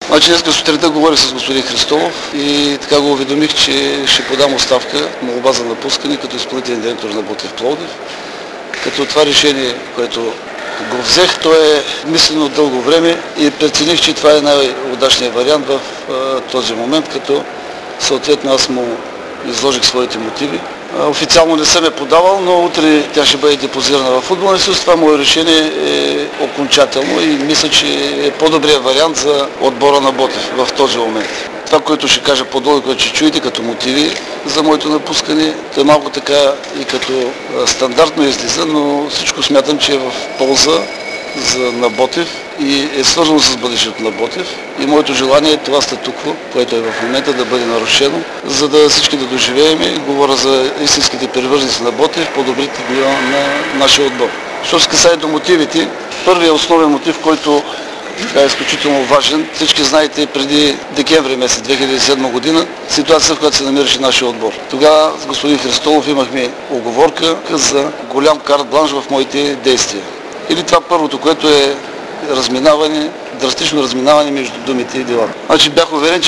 Значи днес сутринта говорих с господин Христолов и така го уведомих, че ще подам оставка, молба за напускане като изпълнителен директор на Ботев Пловдив. Като това решение, което го взех, то е мислено дълго време и прецених, че това е най-удачният вариант в този момент, като съответно аз му изложих своите мотиви. Официално не съм я подавал, но утре тя ще бъде депозирана в футболния съюз. Това мое решение е окончателно и мисля, че е по-добрият вариант за отбора на Ботев в този момент. Това, което ще кажа по-долу, което ще чуете като мотиви за моето напускане, то е малко така и като стандартно излиза, но всичко смятам, че е в полза на Ботев и е свързано с бъдещето на Ботев. И моето желание е това статукво, което е в момента, да бъде нарушено, за да всички да доживеем. Говоря за истинските привърженици на Ботев, по-добрите дни на нашия отбор. Що се касае до мотивите, първият основен мотив, който е изключително важен. Всички знаете, преди декември месец 2007 година, ситуация, в която се намираше нашия отбор. Тогава с господин Христолов имахме уговорка за голям карт-бланш в моите действия. Или това първото, което е разминаване, драстично разминаване между думите и делата. Значи бях уверен,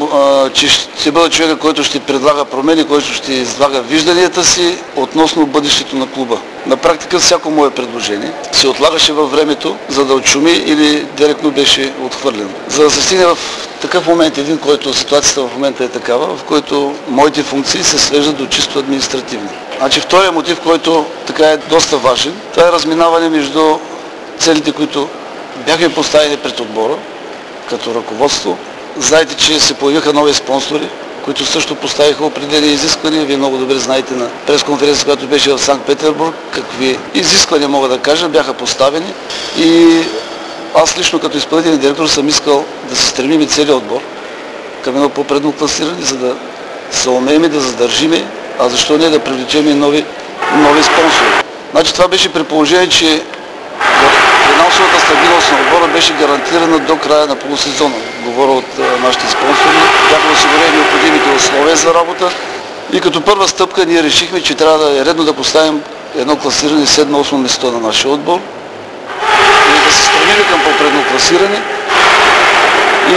че ще бъда човека, който ще предлага промени, който ще излага вижданията си относно бъдещето на клуба. На практика всяко мое предложение се отлагаше във времето, за да отшуми или директно беше отхвърлено. За да се стигне в такъв момент, един, който ситуацията в момента е такава, в който моите функции се свеждат до чисто административни. Значи вторият мотив, който така е доста важен, това е разминаване между целите, които бяхме поставени пред отбора като ръководство. Знаете, че се появиха нови спонсори, които също поставиха определени изисквания. Вие много добре знаете на пресконференция, която беше в Санкт-Петербург, какви изисквания, мога да кажа, бяха поставени. И аз лично като изпълнителен директор съм искал да се стремим и целият отбор към едно по-предно класиране, за да се умеем да задържиме, а защо не да привлечем и нови спонсори. Значи това беше при положение, че финансовата стабилност на отбора беше гарантирана до края на полусезона. Говоря от нашите спонсори. Бяха осигурени необходимите условия за работа и като първа стъпка ние решихме, че трябва да е редно да поставим едно класиране 7-8 место на нашия отбор и да се стремим към по-предно класиране. И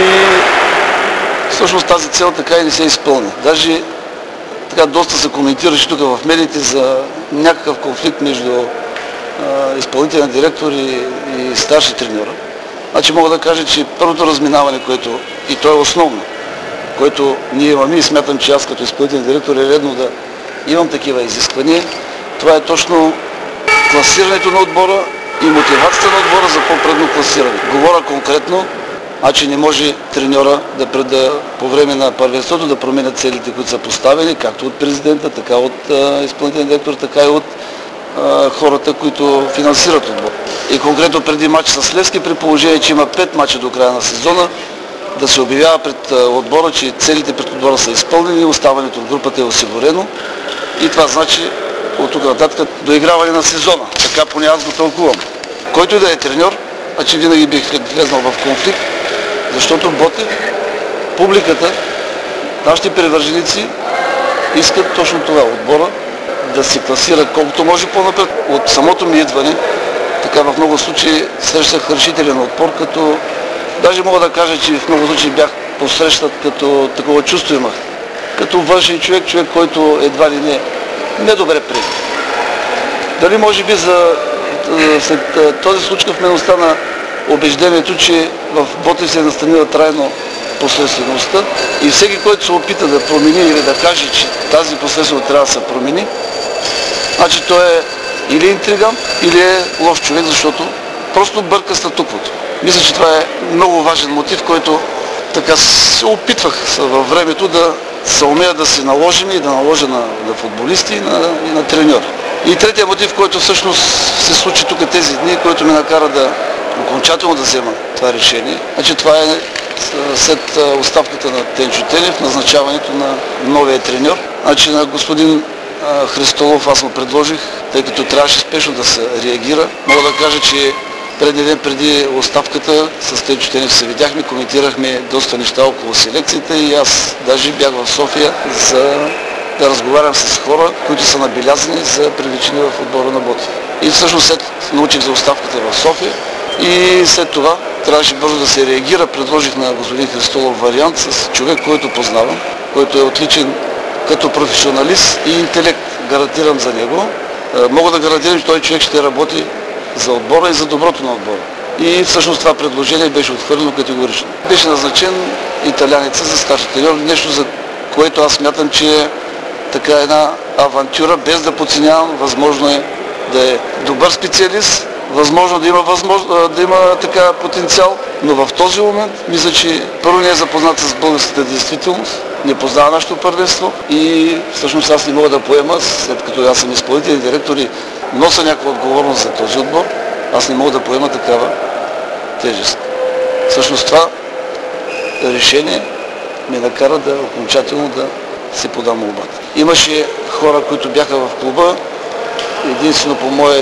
всъщност тази цел така и не се изпълни. Даже така доста се коментираше тук в медиите за някакъв конфликт между изпълнителен директор и старши треньора. Значи мога да кажа, че първото разминаване, което и то е основно, което ние имаме и смятам, че аз като изпълнителен директор е редно да имам такива изисквания, това е точно класирането на отбора и мотивацията на отбора за по-предно класиране. Говоря конкретно, значи не може треньора по време на първенството да променят целите, които са поставени, както от президента, така от изпълнителен директор, така и от хората, които финансират отбор. И конкретно преди матч с Левски, при положение, че има 5 мача до края на сезона, да се обявява пред отбора, че целите пред отбора са изпълнени, оставането от групата е осигурено и това значи от тук нататък доиграване на сезона. Така поне аз го тълкувам. Който и да е треньор, значи винаги бих влезнал в конфликт, защото Ботев, публиката, нашите привърженици искат точно това, отбора да се класира колкото може по-напред. От самото ми идване, така в много случаи срещах решителен отпор, като даже мога да кажа, че в много случаи бях посрещнат, като такова чувство имах. Като външен човек, който едва ли не добре приема. Дали може би след този случай в мен остана убеждението, че в Ботев се е настанила трайно последствеността и всеки, който се опита да промени или да каже, че тази последственост трябва да се промени, значи той е или интригант, или е лош човек, защото просто бърка статуквото. Мисля, че това е много важен мотив, който така се опитвах във времето да се умея да се наложим и да наложа на футболисти и на треньори. И третия мотив, който всъщност се случи тук тези дни, който ме накара да окончателно да взема това решение, значи това е след оставката на Тенчо Тенев, назначаването на новия треньор. Значи на господин Христолов аз му предложих, тъй като трябваше спешно да се реагира. Мога да кажа, че предния ден преди оставката с Тенчо Тенев се видяхме, коментирахме доста неща около селекцията и аз даже бях в София за да разговарям с хора, които са набелязани за привличане в отбора на Ботев. И всъщност след научих за оставката в София, И след това трябваше бързо да се реагира. Предложих на господин Христолов вариант с човек, който познавам, който е отличен като професионалист и интелект. Гарантирам за него. Мога да гарантирам, че той човек ще работи за отбора и за доброто на отбора. И всъщност това предложение беше отхвърлено категорично. Беше назначен италянеца за старши треньор, нещо за което аз смятам, че е така една авантюра, без да подценявам. Възможно е да е добър специалист, възможно да има така потенциал, но в този момент мисля, че първо не е запознат с българската действителност, не познава нашето първенство и всъщност аз не мога да поема, след като аз съм изпълнителен директор и нося някаква отговорност за този отбор, аз не мога да поема такава тежест. Всъщност това решение ме накара да окончателно да си подам молбата. Имаше хора, които бяха в клуба, единствено по мое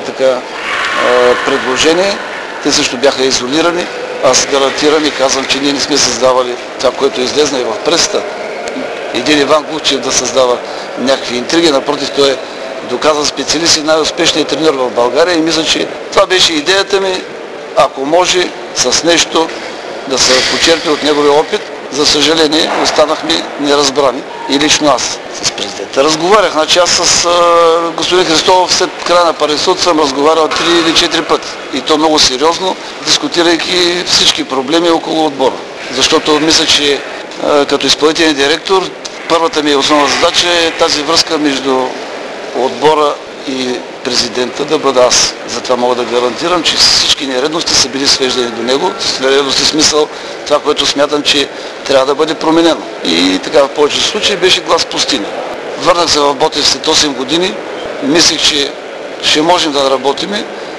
предложение, те също бяха изолирани. Аз гарантирам и казвам, че ние не сме създавали това, което излезна и в пресата. Един Иван Кухчев да създава някакви интриги, напротив, той е доказан специалист и най-успешният треньор в България и мисля, че това беше идеята ми, ако може с нещо да се почерпи от неговия опит. За съжаление, останахме неразбрани и лично аз с президента. Разговарях, аз с господин Христолов след края на първенството съм разговарял 3 или 4 пъти. И то много сериозно, дискутирайки всички проблеми около отбора. Защото мисля, че като изпълнителен директор, първата ми основна задача е тази връзка между отбора и президента да бъда аз. Затова мога да гарантирам, че всички нередности са били свеждани до него. Нередности в смисъл това, което смятам, че трябва да бъде променено. И така в повечето случаи беше глас пустиня. Върнах се в Ботев след 8 години. Мислех, че ще можем да работим,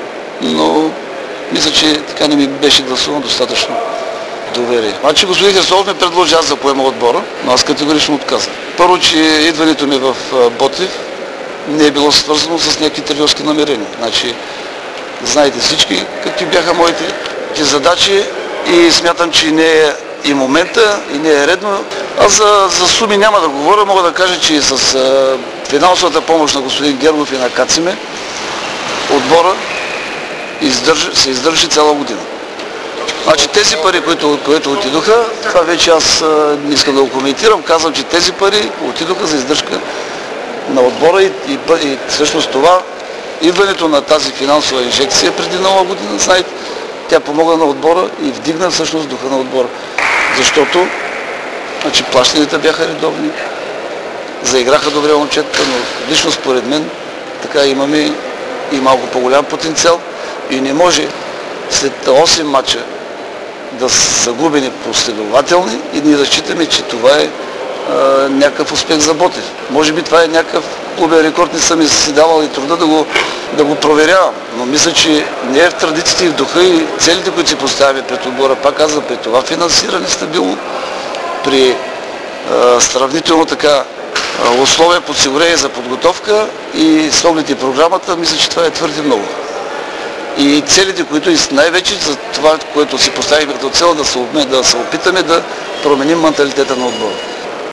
но мисля, че така не ми беше гласувано достатъчно доверие. Значи господин Христолов ми предложи аз да поема отбора, но аз категорично отказах. Първо, че идването ми в Ботев не е било свързано с някакви треньорски намерения. Значи, знаете всички какви бяха моите задачи и смятам, че не е и момента и не е редно. Аз за суми няма да говоря, мога да кажа, че с финансовата помощ на господин Гергов и на Кациме отбора се издържи цяла година. Значи тези пари, които отидоха, това вече аз не искам да го коментирам, казвам, че тези пари отидоха за издръжка на отбора и всъщност това, идването на тази финансова инжекция преди нова година, знаете, тя помогна на отбора и вдигна всъщност духа на отбора. Защото плащанията бяха редовни, заиграха добре момчетата, но лично според мен така имаме и малко по-голям потенциал и не може след 8 мача да са загубени последователни и ние да считаме, че това е някакъв успех за Ботев. Може би това е някакъв клубен рекорд, не съм си давал и труда да го проверявам, но мисля, че не е в традициите и в духа и целите, които си поставяме пред отбора, пак казвам, при това финансиране стабилно, при сравнително така условия, подсигурение за подготовка и с оглед и програмата, мисля, че това е твърде много. И целите, които и най-вече за това, което си поставихме като цел, да се опитаме да променим менталитета на отбора.